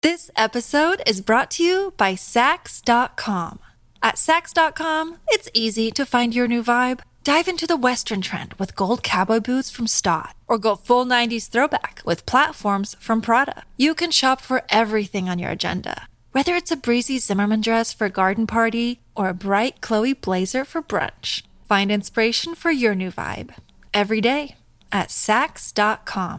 This episode is brought to you by Saks.com. At Saks.com, it's easy to find your new vibe. Dive into the Western trend with gold cowboy boots from Staud, or go full 90s throwback with platforms from Prada. You can shop for everything on your agenda, whether it's a breezy Zimmermann dress for a garden party or a bright Chloe blazer for brunch. Find inspiration for your new vibe every day at Saks.com.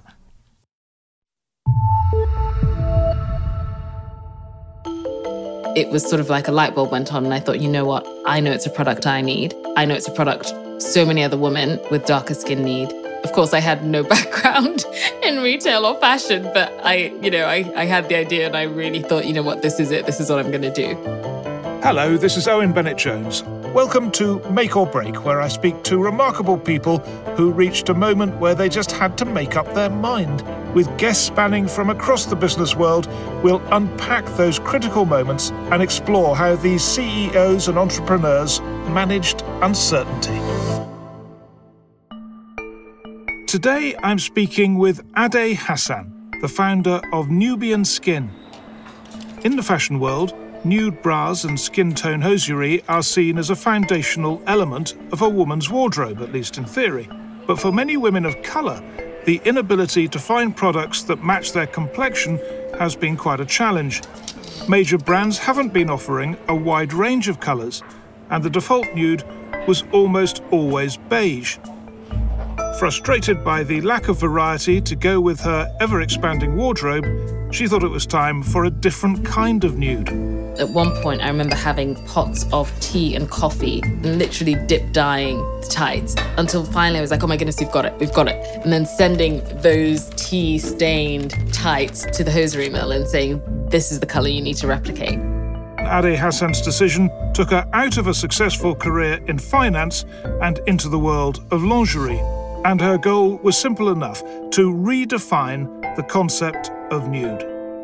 It was sort of like a light bulb went on and I thought, you know what? I know it's a product I need. I know it's a product so many other women with darker skin need. Of course, I had no background in retail or fashion, but I had the idea and I really thought, you know what? This is it. This is what I'm going to do. Hello, this is Owen Bennett-Jones. Welcome to Make or Break, where I speak to remarkable people who reached a moment where they just had to make up their mind. With guests spanning from across the business world, we'll unpack those critical moments and explore how these CEOs and entrepreneurs managed uncertainty. Today, I'm speaking with Ade Hassan, the founder of Nubian Skin. In the fashion world, nude bras and skin tone hosiery are seen as a foundational element of a woman's wardrobe, at least in theory. But for many women of colour, the inability to find products that match their complexion has been quite a challenge. Major brands haven't been offering a wide range of colours, and the default nude was almost always beige. Frustrated by the lack of variety to go with her ever-expanding wardrobe, she thought it was time for a different kind of nude. At one point, I remember having pots of tea and coffee and literally dip dyeing the tights until finally I was like, oh my goodness, we've got it. And then sending those tea-stained tights to the hosiery mill and saying, this is the colour you need to replicate. Ade Hassan's decision took her out of a successful career in finance and into the world of lingerie. And her goal was simple enough: to redefine the concept of nude.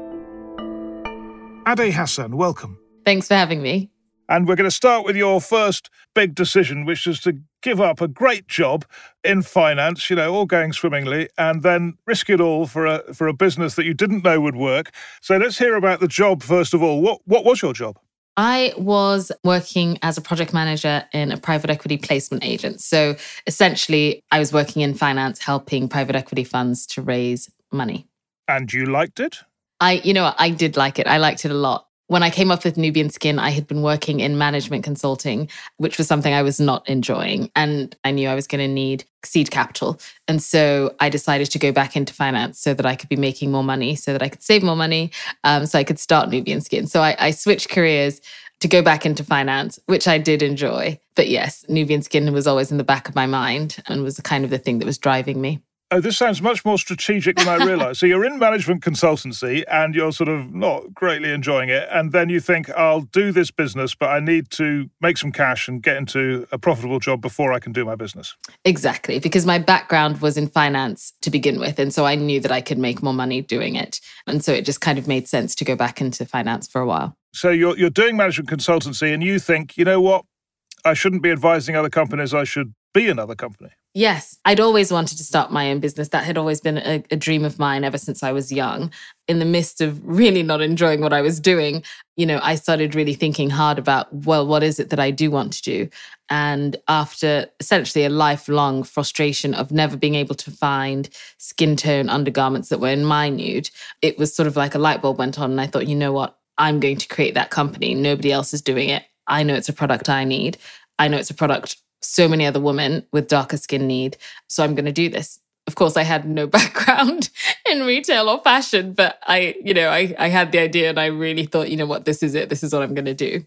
Ade Hassan, welcome. Thanks for having me. And we're going to start with your first big decision, which is to give up a great job in finance, all going swimmingly, and then risk it all for a business that you didn't know would work. So let's hear about the job first of all. What was your job? I was working as a project manager in a private equity placement agent. So essentially, I was working in finance, helping private equity funds to raise money. And you liked it? I did like it. I liked it a lot. When I came up with Nubian Skin, I had been working in management consulting, which was something I was not enjoying. And I knew I was going to need seed capital. And so I decided to go back into finance so that I could be making more money, so that I could save more money, so I could start Nubian Skin. So I switched careers to go back into finance, which I did enjoy. But yes, Nubian Skin was always in the back of my mind and was kind of the thing that was driving me. Oh, this sounds much more strategic than I realised. So you're in management consultancy and you're sort of not greatly enjoying it. And then you think, I'll do this business, but I need to make some cash and get into a profitable job before I can do my business. Exactly, because my background was in finance to begin with. And so I knew that I could make more money doing it. And so it just kind of made sense to go back into finance for a while. So you're doing management consultancy and you think, you know what? I shouldn't be advising other companies. I should be another company. Yes, I'd always wanted to start my own business. That had always been a dream of mine ever since I was young. In the midst of really not enjoying what I was doing, I started really thinking hard about, well, what is it that I do want to do? And after essentially a lifelong frustration of never being able to find skin tone undergarments that were in my nude, it was sort of like a light bulb went on and I thought, you know what? I'm going to create that company. Nobody else is doing it. I know it's a product I need. I know it's a product so many other women with darker skin need. So I'm going to do this. Of course, I had no background in retail or fashion, but I had the idea and I really thought, you know what, this is it. This is what I'm going to do.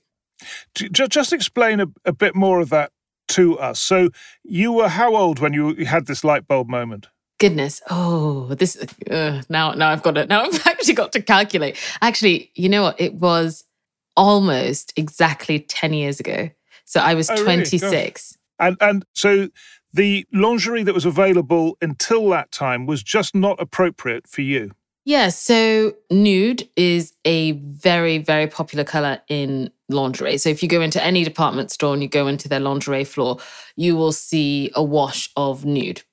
Just explain a bit more of that to us. So you were how old when you had this light bulb moment? Goodness. Oh, this now I've got it. Now I've actually got to calculate. Actually, you know what? It was almost exactly 10 years ago. So I was 26. Really? And so the lingerie that was available until that time was just not appropriate for you. Yeah, so nude is a very, very popular colour in lingerie. So if you go into any department store and you go into their lingerie floor, you will see a wash of nude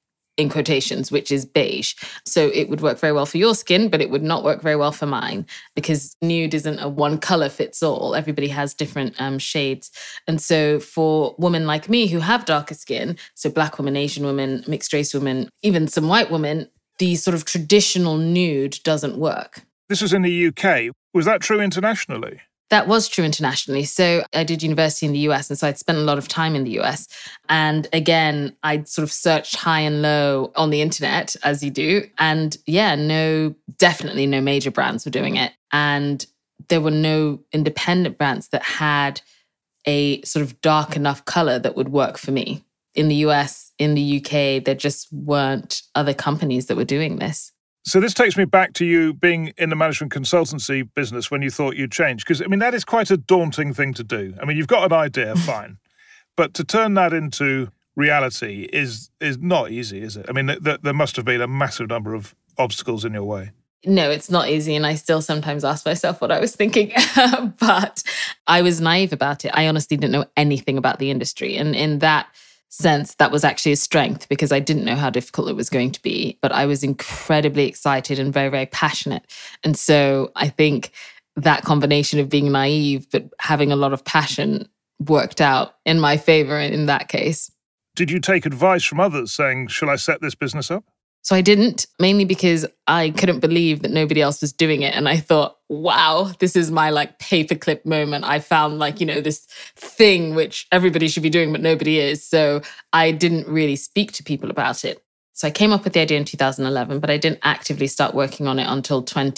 in quotations, which is beige. So it would work very well for your skin, but it would not work very well for mine because nude isn't a one color fits all. Everybody has different shades. And so for women like me who have darker skin, so Black women, Asian women, mixed race women, even some white women, the sort of traditional nude doesn't work. This was in the UK. Was that true internationally? That was true internationally. So I did university in the US, and so I'd spent a lot of time in the US. And again, I'd sort of searched high and low on the internet, as you do. And yeah, definitely no major brands were doing it. And there were no independent brands that had a sort of dark enough color that would work for me. In the US, in the UK, there just weren't other companies that were doing this. So this takes me back to you being in the management consultancy business when you thought you'd change. Because, I mean, that is quite a daunting thing to do. I mean, you've got an idea, fine. But to turn that into reality is not easy, is it? I mean, there must have been a massive number of obstacles in your way. No, it's not easy. And I still sometimes ask myself what I was thinking. But I was naive about it. I honestly didn't know anything about the industry. And in that sense, that was actually a strength because I didn't know how difficult it was going to be, but I was incredibly excited and very, very passionate. And so I think that combination of being naive, but having a lot of passion worked out in my favor in that case. Did you take advice from others saying, shall I set this business up? So I didn't, mainly because I couldn't believe that nobody else was doing it. And I thought, wow, this is my like paperclip moment. I found this thing which everybody should be doing, but nobody is. So I didn't really speak to people about it. So I came up with the idea in 2011, but I didn't actively start working on it until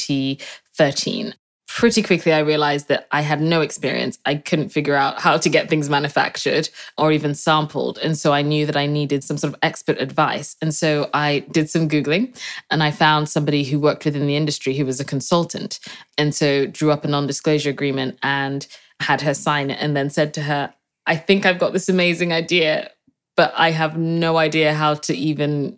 2013. Pretty quickly, I realized that I had no experience. I couldn't figure out how to get things manufactured or even sampled. And so I knew that I needed some sort of expert advice. And so I did some Googling and I found somebody who worked within the industry who was a consultant. And so drew up a non-disclosure agreement and had her sign it and then said to her, I think I've got this amazing idea, but I have no idea how to even...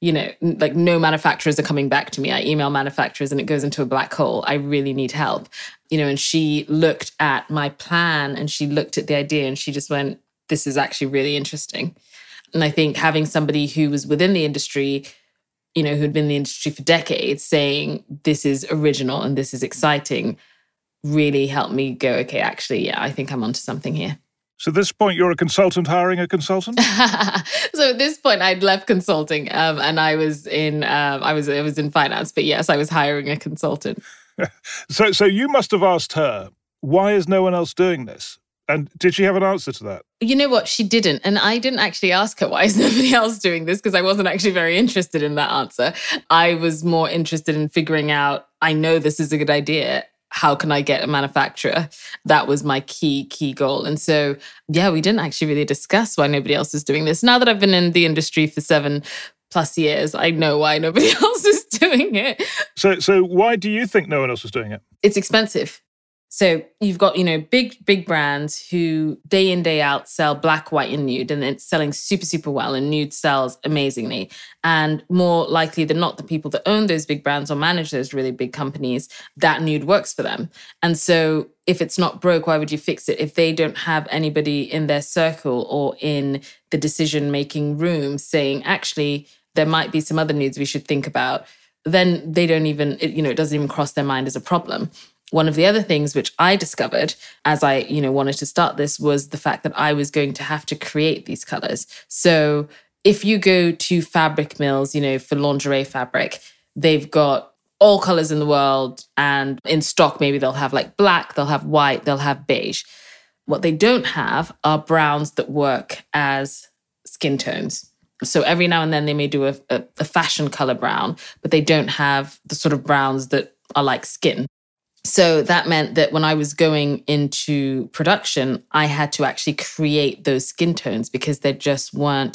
no manufacturers are coming back to me. I email manufacturers and it goes into a black hole. I really need help. And she looked at my plan and she looked at the idea and she just went, this is actually really interesting. And I think having somebody who was within the industry, who'd been in the industry for decades saying, this is original and this is exciting, really helped me go, okay, actually, yeah, I think I'm onto something here. So at this point, you're a consultant hiring a consultant? So at this point, I'd left consulting and I was in finance. But yes, I was hiring a consultant. So you must have asked her, why is no one else doing this? And did she have an answer to that? You know what? She didn't. And I didn't actually ask her, why is nobody else doing this? Because I wasn't actually very interested in that answer. I was more interested in figuring out, I know this is a good idea. How can I get a manufacturer? That was my key goal. And so, yeah, we didn't actually really discuss why nobody else is doing this. Now that I've been in the industry for 7+ years, I know why nobody else is doing it. So why do you think no one else was doing it? It's expensive. So you've got, big brands who day in, day out sell black, white, and nude, and it's selling super, super well, and nude sells amazingly. And more likely than not, the people that own those big brands or manage those really big companies, that nude works for them. And so if it's not broke, why would you fix it? If they don't have anybody in their circle or in the decision-making room saying, actually, there might be some other nudes we should think about, then they don't even, it doesn't even cross their mind as a problem. One of the other things which I discovered as I, wanted to start this was the fact that I was going to have to create these colors. So if you go to fabric mills, for lingerie fabric, they've got all colors in the world, and in stock, maybe they'll have like black, they'll have white, they'll have beige. What they don't have are browns that work as skin tones. So every now and then they may do a fashion color brown, but they don't have the sort of browns that are like skin. So that meant that when I was going into production, I had to actually create those skin tones because there just weren't,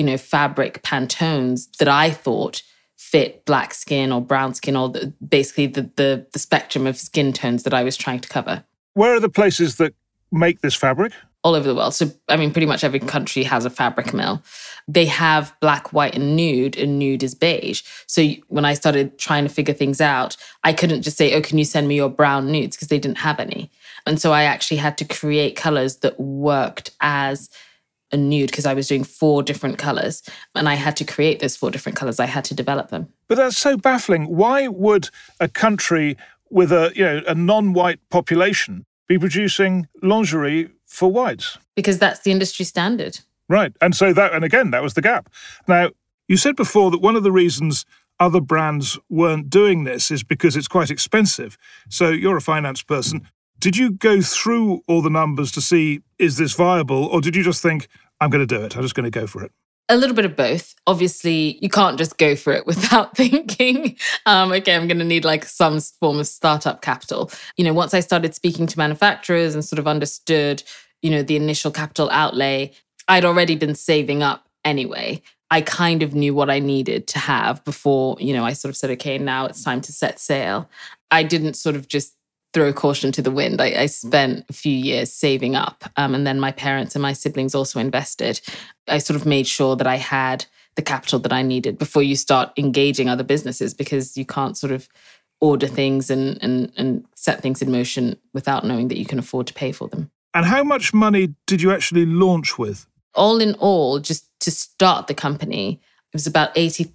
fabric Pantones that I thought fit black skin or brown skin or basically the spectrum of skin tones that I was trying to cover. Where are the places that make this fabric? All over the world. So, pretty much every country has a fabric mill. They have black, white, and nude is beige. So when I started trying to figure things out, I couldn't just say, oh, can you send me your brown nudes? Because they didn't have any. And so I actually had to create colors that worked as a nude because I was doing 4 different colors and I had to create those 4 different colors. I had to develop them. But that's so baffling. Why would a country with a non-white population be producing lingerie for whites? Because that's the industry standard. Right. And again, that was the gap. Now, you said before that one of the reasons other brands weren't doing this is because it's quite expensive. So you're a finance person. Did you go through all the numbers to see, is this viable? Or did you just think, I'm going to do it, I'm just going to go for it? A little bit of both. Obviously, you can't just go for it without thinking, okay, I'm going to need like some form of startup capital. Once I started speaking to manufacturers and sort of understood, the initial capital outlay, I'd already been saving up anyway. I kind of knew what I needed to have before, I sort of said, okay, now it's time to set sail. I didn't sort of just throw caution to the wind. I spent a few years saving up. And then my parents and my siblings also invested. I sort of made sure that I had the capital that I needed before you start engaging other businesses, because you can't sort of order things and set things in motion without knowing that you can afford to pay for them. And how much money did you actually launch with? All in all, just to start the company, it was about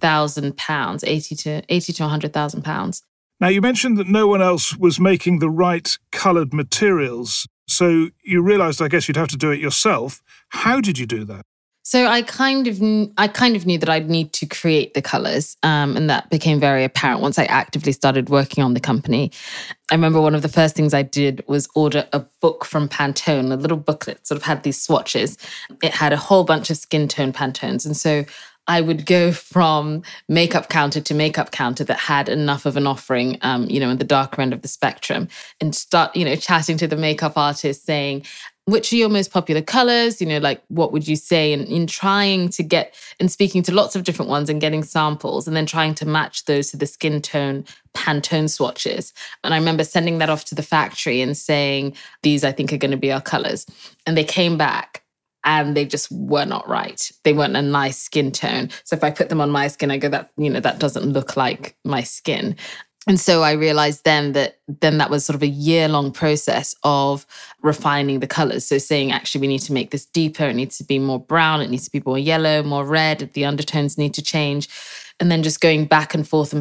£80,000, 80 to £100,000. Now, you mentioned that no one else was making the right coloured materials. So you realised, I guess, you'd have to do it yourself. How did you do that? So I kind of knew that I'd need to create the colours, and that became very apparent once I actively started working on the company. I remember one of the first things I did was order a book from Pantone, a little booklet, sort of had these swatches. It had a whole bunch of skin tone Pantones. And so I would go from makeup counter to makeup counter that had enough of an offering, in the darker end of the spectrum, and start, chatting to the makeup artist saying, which are your most popular colors? What would you say? And in trying to get and speaking to lots of different ones and getting samples and then trying to match those to the skin tone Pantone swatches. And I remember sending that off to the factory and saying, these I think are going to be our colors. And they came back and they just were not right. They weren't a nice skin tone. So if I put them on my skin, I go, that doesn't look like my skin. And so I realized then that was sort of a year-long process of refining the colors. So saying, actually, we need to make this deeper. It needs to be more brown. It needs to be more yellow, more red. The undertones need to change. And then just going back and forth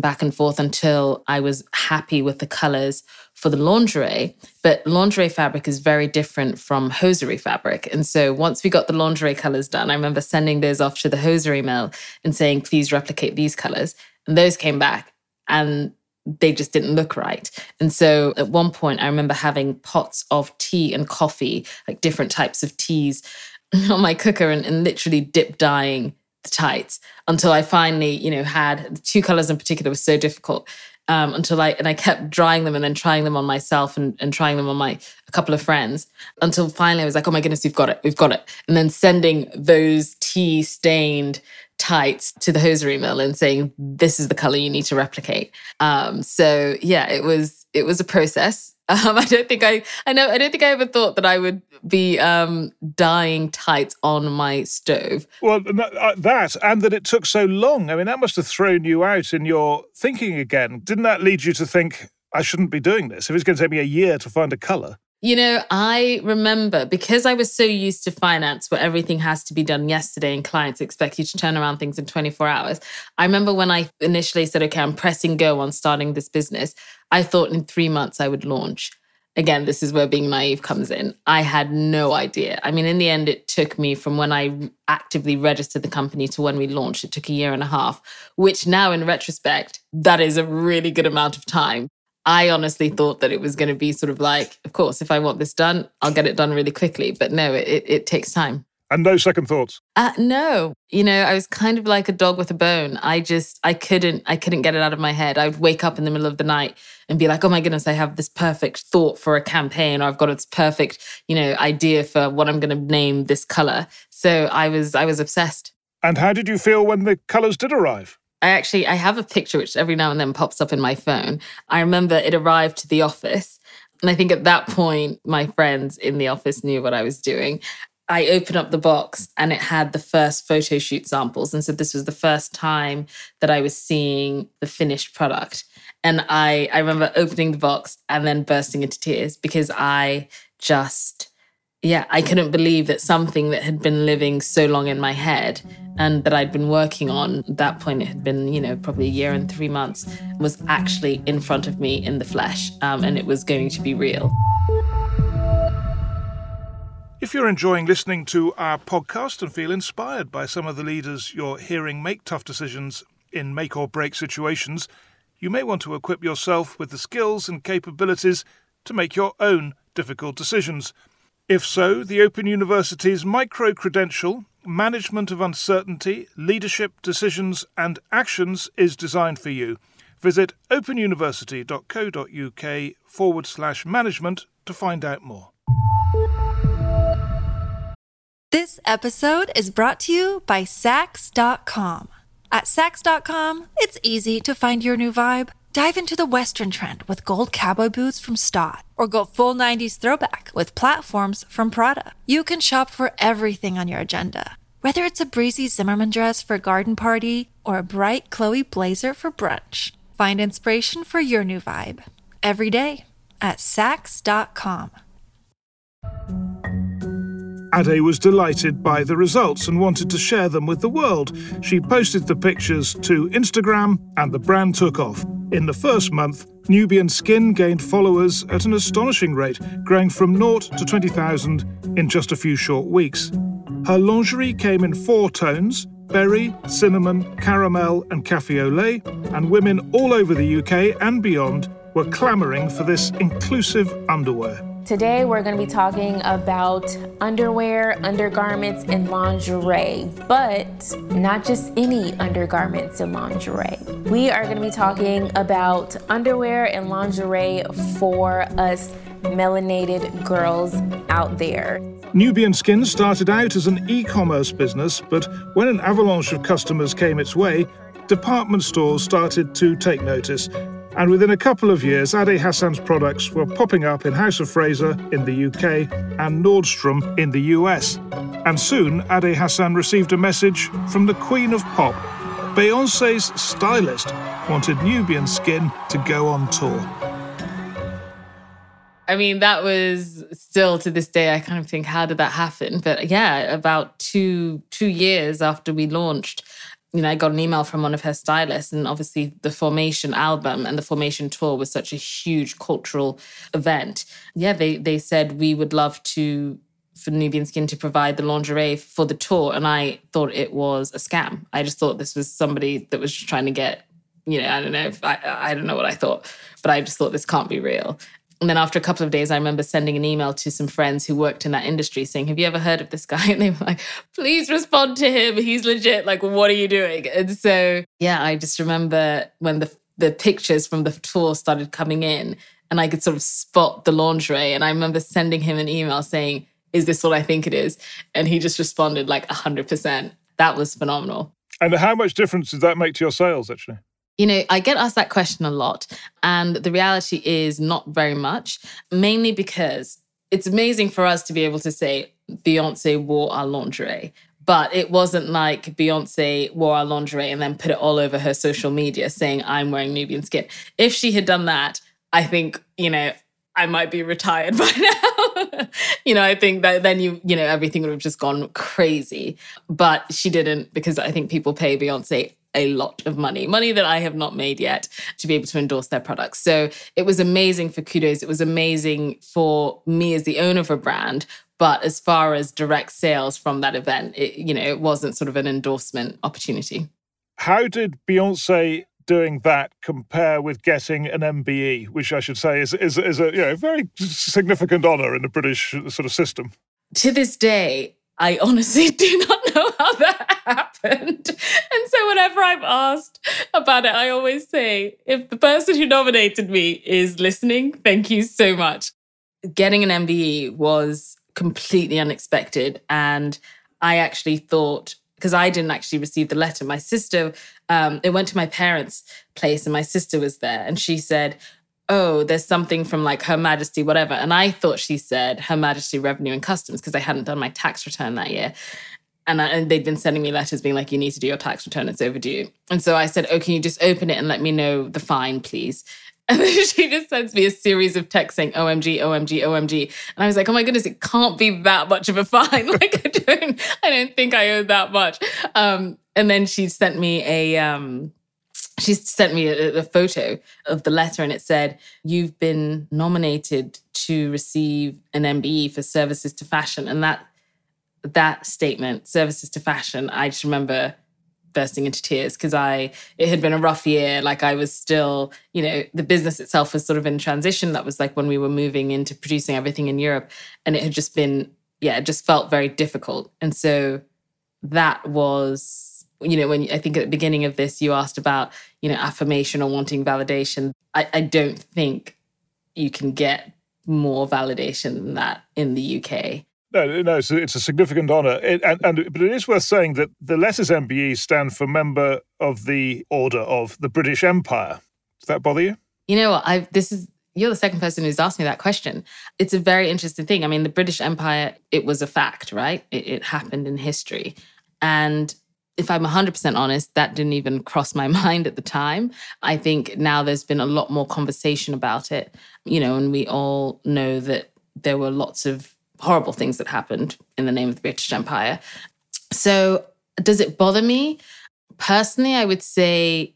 until I was happy with the colors for the lingerie. But lingerie fabric is very different from hosiery fabric. And so once we got the lingerie colors done, I remember sending those off to the hosiery mill and saying, please replicate these colors. And those came back and they just didn't look right. And so at one point, I remember having pots of tea and coffee, like different types of teas on my cooker and literally dip dyeing the tights until I finally, had the 2 colors in particular was so difficult until I kept drying them and then trying them on myself and trying them on a couple of friends until finally I was like, oh my goodness, we've got it. And then sending those tea stained tights to the hosiery mill and saying, this is the color you need to replicate. So yeah, it was a process. I don't think I ever thought that I would be dyeing tights on my stove. Well, that, and that it took so long. I mean, that must have thrown you out in your thinking again. Didn't that lead you to think, I shouldn't be doing this if it's going to take me a year to find a color? I remember, because I was so used to finance where everything has to be done yesterday and clients expect you to turn around things in 24 hours. I remember when I initially said, okay, I'm pressing go on starting this business, I thought in 3 months I would launch. Again, this is where being naive comes in. I had no idea. I mean, in the end, it took me from when I actively registered the company to when we launched, it took 1.5 years, which now in retrospect, that is a really good amount of time. I honestly thought that it was going to be sort of like, of course, if I want this done, I'll get it done really quickly. But no, it takes time. And no second thoughts? No. I was kind of like a dog with a bone. I couldn't get it out of my head. I would wake up in the middle of the night and be like, oh my goodness, I have this perfect thought for a campaign, or I've got this perfect, idea for what I'm going to name this color. So I was obsessed. And how did you feel when the colors did arrive? I have a picture which every now and then pops up in my phone. I remember it arrived to the office. And I think at that point, my friends in the office knew what I was doing. I opened up the box and it had the first photo shoot samples. And so this was the first time that I was seeing the finished product. And I remember opening the box and then bursting into tears because I just Yeah, I couldn't believe that something that had been living so long in my head and that I'd been working on, at that point it had been, probably a year and 3 months, was actually in front of me in the flesh, and it was going to be real. If you're enjoying listening to our podcast and feel inspired by some of the leaders you're hearing make tough decisions in make or break situations, you may want to equip yourself with the skills and capabilities to make your own difficult decisions. If so, the Open University's micro-credential, Management of Uncertainty, Leadership, Decisions and Actions is designed for you. Visit openuniversity.co.uk/management to find out more. This episode is brought to you by Saks.com. At Saks.com, it's easy to find your new vibe. Dive into the Western trend with gold cowboy boots from Stott, or go full 90s throwback with platforms from Prada. You can shop for everything on your agenda, whether it's a breezy Zimmermann dress for a garden party or a bright Chloe blazer for brunch. Find inspiration for your new vibe every day at Saks.com. Ade was delighted by the results and wanted to share them with the world. She posted the pictures to Instagram and the brand took off. In the first month, Nubian Skin gained followers at an astonishing rate, growing from 0 to 20,000 in just a few short weeks. Her lingerie came in 4 tones: berry, cinnamon, caramel and cafe au lait, and women all over the UK and beyond were clamouring for this inclusive underwear. Today we're going to be talking about underwear, undergarments, and lingerie, but not just any undergarments and lingerie. We are going to be talking about underwear and lingerie for us melanated girls out there. Nubian Skin started out as an e-commerce business, but when an avalanche of customers came its way, department stores started to take notice. And within a couple of years, Ade Hassan's products were popping up in House of Fraser in the UK and Nordstrom in the US. And soon, Ade Hassan received a message from the Queen of Pop. Beyoncé's stylist wanted Nubian Skin to go on tour. I mean, that was still to this day, I kind of think, how did that happen? But yeah, about two years after we launched, I got an email from one of her stylists, and obviously the Formation album and the Formation tour was such a huge cultural event. Yeah, they said we would love for Nubian Skin to provide the lingerie for the tour, and I thought it was a scam. I just thought this was somebody that was trying to get, I don't know, I don't know what I thought, but I just thought this can't be real. And then after a couple of days, I remember sending an email to some friends who worked in that industry saying, have you ever heard of this guy? And they were like, please respond to him. He's legit. Like, what are you doing? And so, yeah, I just remember when the pictures from the tour started coming in and I could sort of spot the lingerie. And I remember sending him an email saying, is this what I think it is? And he just responded like 100%. That was phenomenal. And how much difference does that make to your sales, actually? I get asked that question a lot, and the reality is not very much, mainly because it's amazing for us to be able to say Beyoncé wore our lingerie, but it wasn't like Beyoncé wore our lingerie and then put it all over her social media saying, I'm wearing Nubian Skin. If she had done that, I think, I might be retired by now. I think that then everything would have just gone crazy, but she didn't, because I think people pay Beyoncé a lot of money that I have not made yet, to be able to endorse their products. So it was amazing for Kudos. It was amazing for me as the owner of a brand. But as far as direct sales from that event, it wasn't sort of an endorsement opportunity. How did Beyoncé doing that compare with getting an MBE, which I should say is a very significant honour in the British sort of system? To this day, I honestly do not know how that happened. And so whenever I'm asked about it, I always say, if the person who nominated me is listening, thank you so much. Getting an MBE was completely unexpected. And I actually thought, because I didn't actually receive the letter, my sister, it went to my parents' place and my sister was there. And she said, oh, there's something from like Her Majesty, whatever. And I thought she said Her Majesty Revenue and Customs because I hadn't done my tax return that year. And they'd been sending me letters being like, you need to do your tax return, it's overdue. And so I said, oh, can you just open it and let me know the fine, please? And then she just sends me a series of texts saying, OMG, OMG, OMG. And I was like, oh my goodness, it can't be that much of a fine. Like, I don't think I owe that much. And then she sent me a photo of the letter, and it said, you've been nominated to receive an MBE for services to fashion. And that statement, services to fashion, I just remember bursting into tears because it had been a rough year. Like I was still, the business itself was sort of in transition. That was like when we were moving into producing everything in Europe. And it had just been, it just felt very difficult. And so that was, when I think at the beginning of this, you asked about, affirmation or wanting validation. I don't think you can get more validation than that in the UK. No, it's a significant honour. But it is worth saying that the letters MBE stand for Member of the Order of the British Empire. Does that bother you? You know what? You're the second person who's asked me that question. It's a very interesting thing. I mean, the British Empire, it was a fact, right? It happened in history. And if I'm 100% honest, that didn't even cross my mind at the time. I think now there's been a lot more conversation about it, and we all know that there were lots of horrible things that happened in the name of the British Empire. So does it bother me? Personally, I would say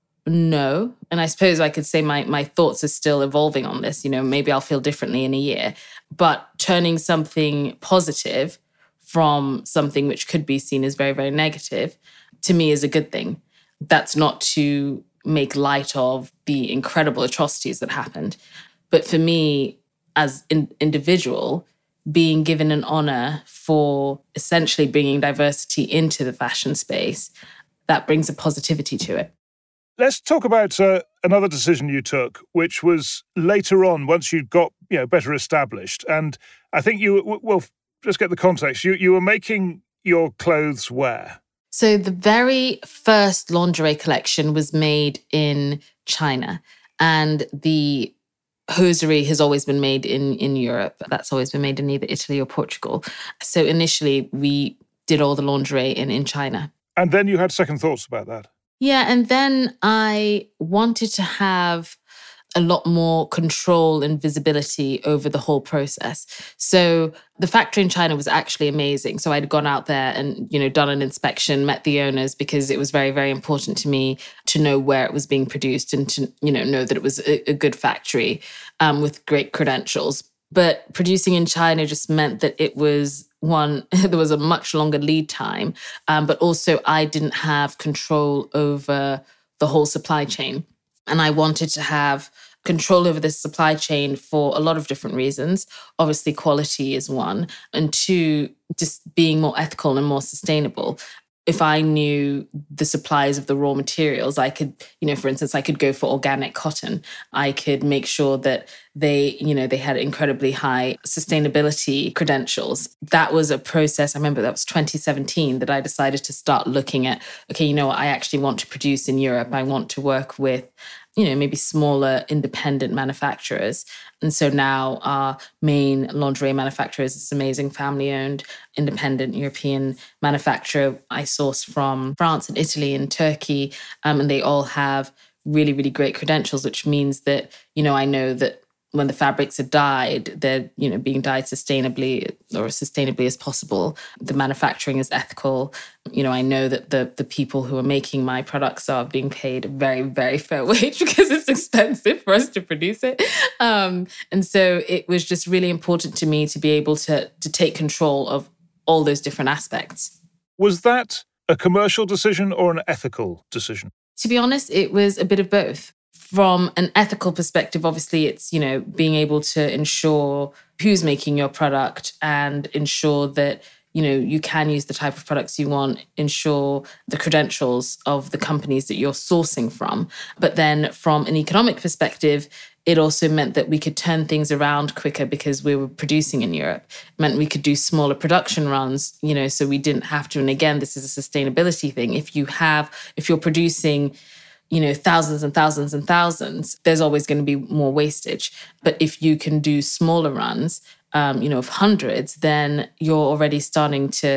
no. And I suppose I could say my thoughts are still evolving on this. Maybe I'll feel differently in a year. But turning something positive from something which could be seen as very, very negative, to me is a good thing. That's not to make light of the incredible atrocities that happened. But for me, as an individual, being given an honor for essentially bringing diversity into the fashion space, that brings a positivity to it. Let's talk about another decision you took, which was later on, once you'd got better established. And I think let's get the context. You were making your clothes where? So the very first lingerie collection was made in China, and the hosiery has always been made in Europe. That's always been made in either Italy or Portugal. So initially, we did all the lingerie in China. And then you had second thoughts about that? Yeah, and then I wanted to have a lot more control and visibility over the whole process. So the factory in China was actually amazing. So I'd gone out there and, done an inspection, met the owners, because it was very, very important to me to know where it was being produced and to, know that it was a good factory with great credentials. But producing in China just meant that it was there was a much longer lead time, but also I didn't have control over the whole supply chain. And I wanted to have control over this supply chain for a lot of different reasons. Obviously, quality is one. And two, just being more ethical and more sustainable. If I knew the supplies of the raw materials, I could, for instance, I could go for organic cotton. I could make sure that they had incredibly high sustainability credentials. That was a process. I remember that was 2017 that I decided to start looking at, I actually want to produce in Europe. I want to work with, maybe smaller independent manufacturers. And so now our main lingerie manufacturer is this amazing family-owned independent European manufacturer. I source from France and Italy and Turkey, and they all have really, really great credentials, which means that, I know that when the fabrics are dyed, they're, being dyed sustainably or as sustainably as possible. The manufacturing is ethical. I know that the people who are making my products are being paid a very, very fair wage because it's expensive for us to produce it. And so it was just really important to me to be able to take control of all those different aspects. Was that a commercial decision or an ethical decision? To be honest, it was a bit of both. From an ethical perspective, obviously, it's, being able to ensure who's making your product and ensure that, you can use the type of products you want, ensure the credentials of the companies that you're sourcing from. But then from an economic perspective, it also meant that we could turn things around quicker because we were producing in Europe. It meant we could do smaller production runs, so we didn't have to. And again, this is a sustainability thing. If you're producing thousands and thousands and thousands, there's always going to be more wastage. But if you can do smaller runs, of hundreds, then you're already starting to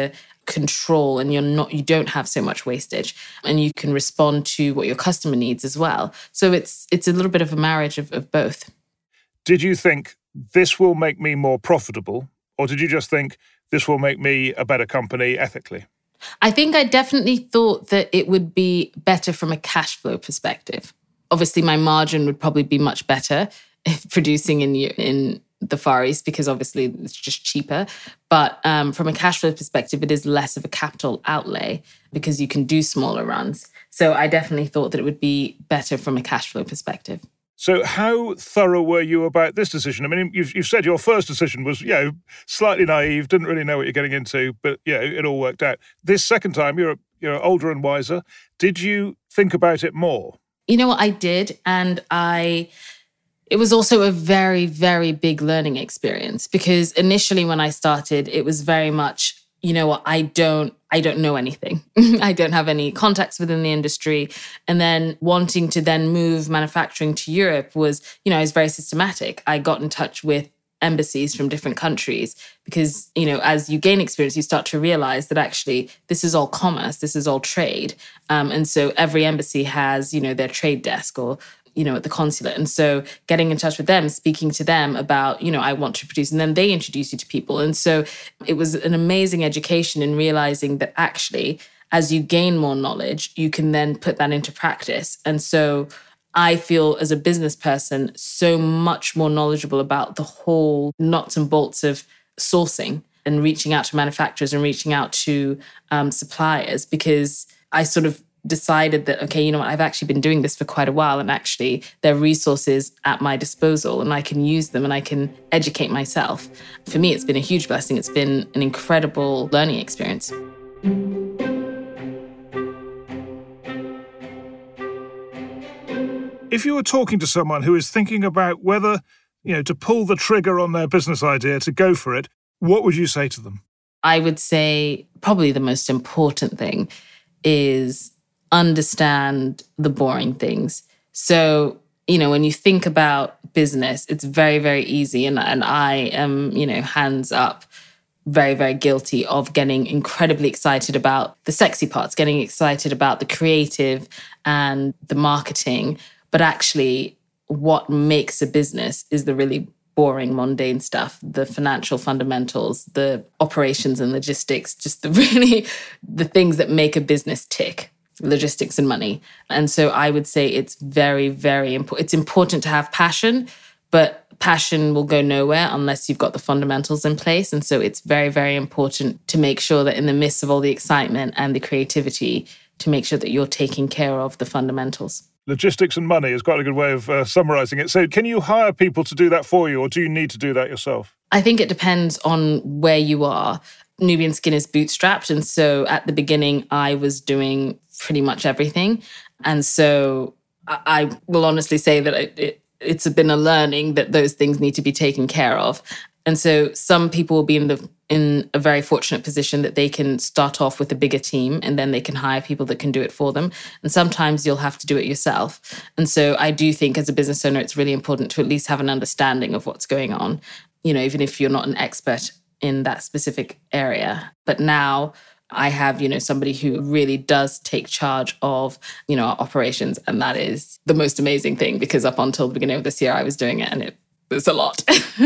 control and you don't have so much wastage, and you can respond to what your customer needs as well. So it's a little bit of a marriage of both. Did you think this will make me more profitable, or did you just think this will make me a better company ethically? I think I definitely thought that it would be better from a cash flow perspective. Obviously, my margin would probably be much better if producing in the Far East, because obviously it's just cheaper. But from a cash flow perspective, it is less of a capital outlay because you can do smaller runs. So I definitely thought that it would be better from a cash flow perspective. So how thorough were you about this decision? I mean, you've said your first decision was, slightly naive, didn't really know what you're getting into, but, it all worked out. This second time, you're older and wiser. Did you think about it more? You know what, I did. And it was also a very, very big learning experience, because initially when I started, it was very much, I don't know anything. I don't have any contacts within the industry. And then wanting to then move manufacturing to Europe was, I was very systematic. I got in touch with embassies from different countries because, as you gain experience, you start to realize that actually this is all commerce, this is all trade. And so every embassy has, their trade desk or at the consulate. And so getting in touch with them, speaking to them about, I want to produce, and then they introduce you to people. And so it was an amazing education in realizing that actually, as you gain more knowledge, you can then put that into practice. And so I feel as a business person, so much more knowledgeable about the whole nuts and bolts of sourcing and reaching out to manufacturers and reaching out to suppliers, because I sort of decided that, okay, I've actually been doing this for quite a while, and actually there are resources at my disposal and I can use them and I can educate myself. For me, it's been a huge blessing. It's been an incredible learning experience. If you were talking to someone who is thinking about whether, to pull the trigger on their business idea, to go for it, what would you say to them? I would say probably the most important thing is understand the boring things. So, when you think about business, it's very, very easy. And I am, hands up, very, very guilty of getting incredibly excited about the sexy parts, getting excited about the creative and the marketing. But actually, what makes a business is the really boring, mundane stuff, the financial fundamentals, the operations and logistics, just the things that make a business tick. Logistics and money. And so I would say it's very, very important. It's important to have passion, but passion will go nowhere unless you've got the fundamentals in place. And so it's very, very important to make sure that in the midst of all the excitement and the creativity, to make sure that you're taking care of the fundamentals. Logistics and money is quite a good way of summarizing it. So can you hire people to do that for you, or do you need to do that yourself? I think it depends on where you are. Nubian Skin is bootstrapped. And so at the beginning, I was doing pretty much everything. And so I will honestly say that it's been a learning that those things need to be taken care of. And so some people will be in a very fortunate position that they can start off with a bigger team and then they can hire people that can do it for them. And sometimes you'll have to do it yourself. And so I do think as a business owner, it's really important to at least have an understanding of what's going on, even if you're not an expert in that specific area. But now I have, somebody who really does take charge of, our operations. And that is the most amazing thing, because up until the beginning of this year, I was doing it and it's a lot.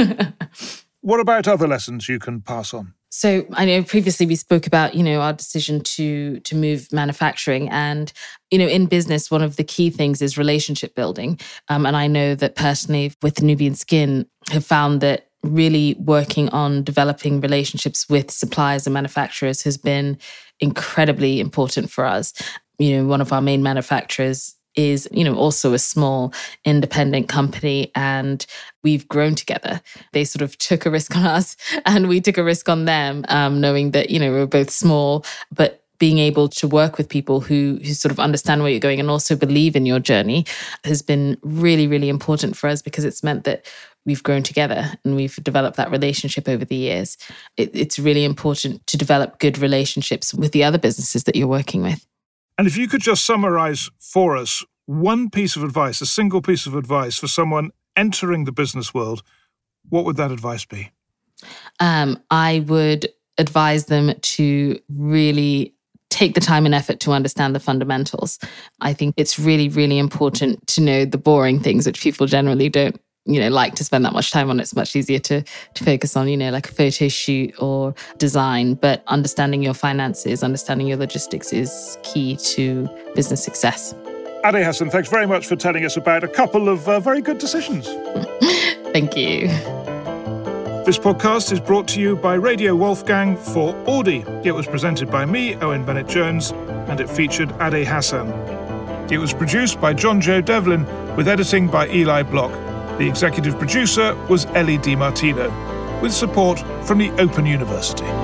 What about other lessons you can pass on? So I know previously we spoke about, our decision to move manufacturing. And, in business, one of the key things is relationship building. And I know that personally with Nubian Skin have found that really working on developing relationships with suppliers and manufacturers has been incredibly important for us. One of our main manufacturers is, also a small independent company, and we've grown together. They sort of took a risk on us and we took a risk on them, knowing that, we're both small, but being able to work with people who sort of understand where you're going and also believe in your journey has been really, really important for us, because it's meant that we've grown together and we've developed that relationship over the years. It's really important to develop good relationships with the other businesses that you're working with. And if you could just summarize for us one piece of advice, a single piece of advice for someone entering the business world, what would that advice be? I would advise them to really take the time and effort to understand the fundamentals. I think it's really, really important to know the boring things, which people generally don't, like to spend that much time on. It's much easier to focus on, like a photo shoot or design. But understanding your finances, understanding your logistics is key to business success. Ade Hassan, thanks very much for telling us about a couple of very good decisions. Thank you. This podcast is brought to you by Radio Wolfgang for Audi. It was presented by me, Owen Bennett-Jones, and it featured Ade Hassan. It was produced by John Joe Devlin, with editing by Eli Block. The executive producer was Ellie Di Martino, with support from the Open University.